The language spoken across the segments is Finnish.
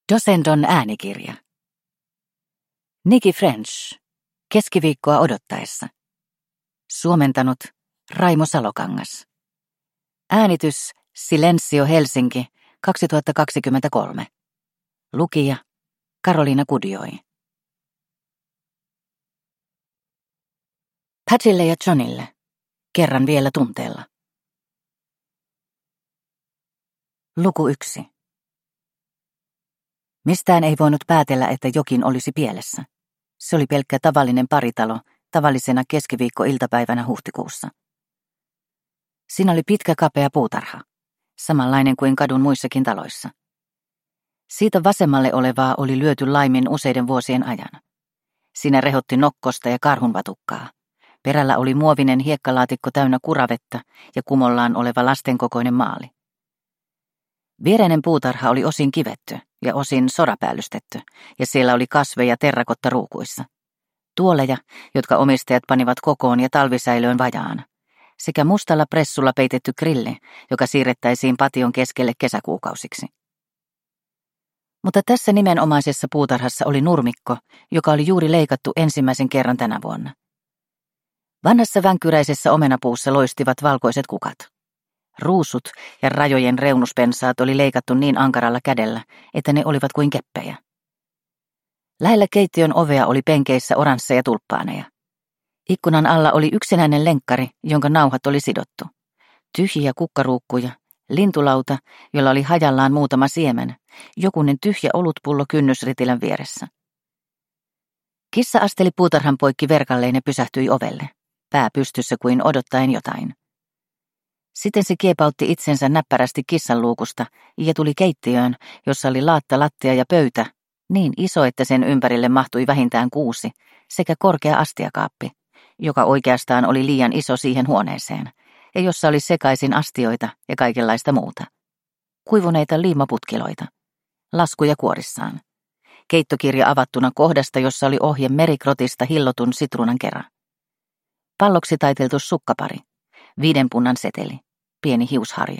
Dosendon äänikirja. Nikki French. Keskiviikkoa odottaessa. Suomentanut Raimo Salokangas. Äänitys Silenzio Helsinki 2023. Lukija Karoliina Kudioi. Patille ja Johnille. Kerran vielä tunteella. Luku 1. Mistään ei voinut päätellä, että jokin olisi pielessä. Se oli pelkkä tavallinen paritalo, tavallisena keskiviikkoiltapäivänä huhtikuussa. Siinä oli pitkä kapea puutarha, samanlainen kuin kadun muissakin taloissa. Siitä vasemmalle olevaa oli lyöty laimin useiden vuosien ajan. Siinä rehotti nokkosta ja karhunvatukkaa. Perällä oli muovinen hiekkalaatikko täynnä kuravettä ja kumollaan oleva lastenkokoinen maali. Viereinen puutarha oli osin kivetty ja osin sorapäälystetty, ja siellä oli kasveja terrakottaruukuissa. Tuoleja, jotka omistajat panivat kokoon ja talvisäilöön vajaana, sekä mustalla pressulla peitetty grilli, joka siirrettäisiin patio keskelle kesäkuukausiksi. Mutta tässä nimenomaisessa puutarhassa oli nurmikko, joka oli juuri leikattu ensimmäisen kerran tänä vuonna. Vanhassa vänkyräisessä omenapuussa loistivat valkoiset kukat. Ruusut ja rajojen reunuspensaat oli leikattu niin ankaralla kädellä, että ne olivat kuin keppejä. Lähellä keittiön ovea oli penkeissä oransseja tulppaaneja. Ikkunan alla oli yksinäinen lenkkari, jonka nauhat oli sidottu. Tyhjiä kukkaruukkuja, lintulauta, jolla oli hajallaan muutama siemen, jokunen tyhjä olutpullo kynnysritilän vieressä. Kissa asteli puutarhan poikki verkalleen ja pysähtyi ovelle, pää pystyssä kuin odottaen jotain. Sitten se kiepautti itsensä näppärästi kissan luukusta ja tuli keittiöön, jossa oli laatta, lattia ja pöytä, niin iso, että sen ympärille mahtui vähintään 6, sekä korkea astiakaappi, joka oikeastaan oli liian iso siihen huoneeseen, ja jossa oli sekaisin astioita ja kaikenlaista muuta. Kuivuneita liimaputkiloita, laskuja kuorissaan, keittokirja avattuna kohdasta, jossa oli ohje merikrotista hillotun sitruunan kera. Palloksi taiteltu sukkapari, 5 punnan seteli, pieni hiusharja.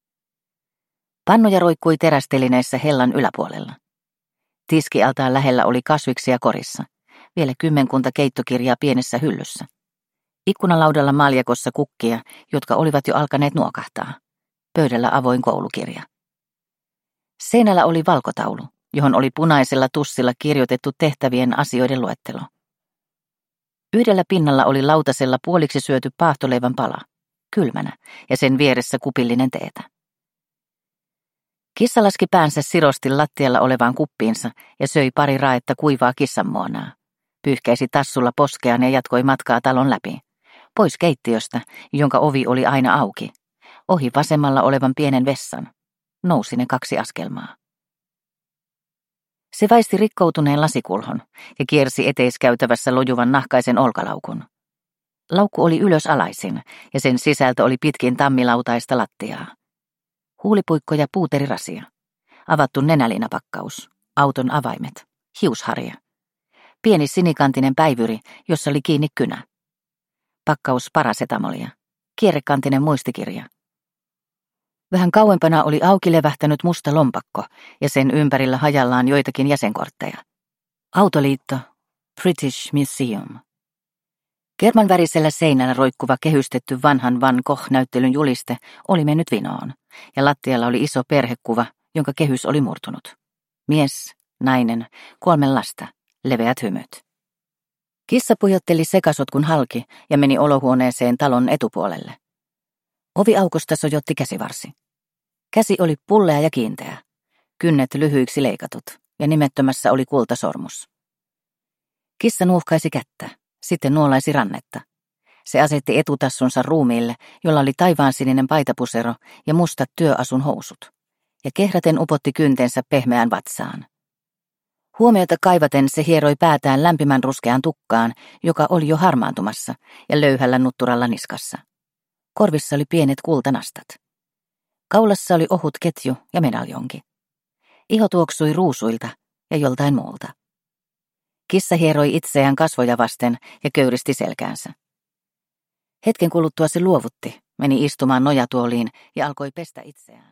Pannuja roikkui terästelineissä hellan yläpuolella. Tiskialtaan lähellä oli kasviksia korissa, vielä 10 keittokirjaa pienessä hyllyssä. Ikkunalaudalla maljakossa kukkia, jotka olivat jo alkaneet nuokahtaa. Pöydällä avoin koulukirja. Seinällä oli valkotaulu, johon oli punaisella tussilla kirjoitettu tehtävien asioiden luettelo. Yhdellä pinnalla oli lautasella puoliksi syöty paahtoleivän pala, kylmänä, ja sen vieressä kupillinen teetä. Kissa laski päänsä sirosti lattialla olevaan kuppiinsa ja söi pari raetta kuivaa kissanmuonaa. Pyyhkäisi tassulla poskeaan ja jatkoi matkaa talon läpi. Pois keittiöstä, jonka ovi oli aina auki. Ohi vasemmalla olevan pienen vessan. Nousi ne 2 askelmaa. Se väisti rikkoutuneen lasikulhon ja kiersi eteiskäytävässä lojuvan nahkaisen olkalaukun. Laukku oli ylösalaisin ja sen sisältö oli pitkin tammilautaista lattiaa. Huulipuikko ja puuterirasia. Avattu nenäliinapakkaus, auton avaimet, hiusharja. Pieni sinikantinen päivyri, jossa oli kiinni kynä. Pakkaus parasetamolia, kierrekantinen muistikirja. Vähän kauempana oli auki levähtänyt musta lompakko ja sen ympärillä hajallaan joitakin jäsenkortteja. Autoliitto, British Museum. Kermanvärisellä seinällä roikkuva kehystetty vanhan Van Gogh-näyttelyn juliste oli mennyt vinoon, ja lattialla oli iso perhekuva, jonka kehys oli murtunut. Mies, nainen, 3 lasta, leveät hymyt. Kissa pujotteli sekasotkun halki ja meni olohuoneeseen talon etupuolelle. Oviaukosta sojotti käsivarsi. Käsi oli pullea ja kiinteä, kynnet lyhyiksi leikatut, ja nimettömässä oli kultasormus. Kissa nuuhkaisi kättä, sitten nuolaisi rannetta. Se asetti etutassunsa ruumiille, jolla oli taivaansininen paitapusero ja mustat työasun housut, ja kehräten upotti kyntensä pehmeään vatsaan. Huomiota kaivaten se hieroi päätään lämpimän ruskeaan tukkaan, joka oli jo harmaantumassa, ja löyhällä nutturalla niskassa. Korvissa oli pienet kultanastat. Kaulassa oli ohut ketju ja medaljonki. Iho tuoksui ruusuilta ja joltain muulta. Kissa hieroi itseään kasvoja vasten ja köyristi selkäänsä. Hetken kuluttua se luovutti, meni istumaan nojatuoliin ja alkoi pestä itseään.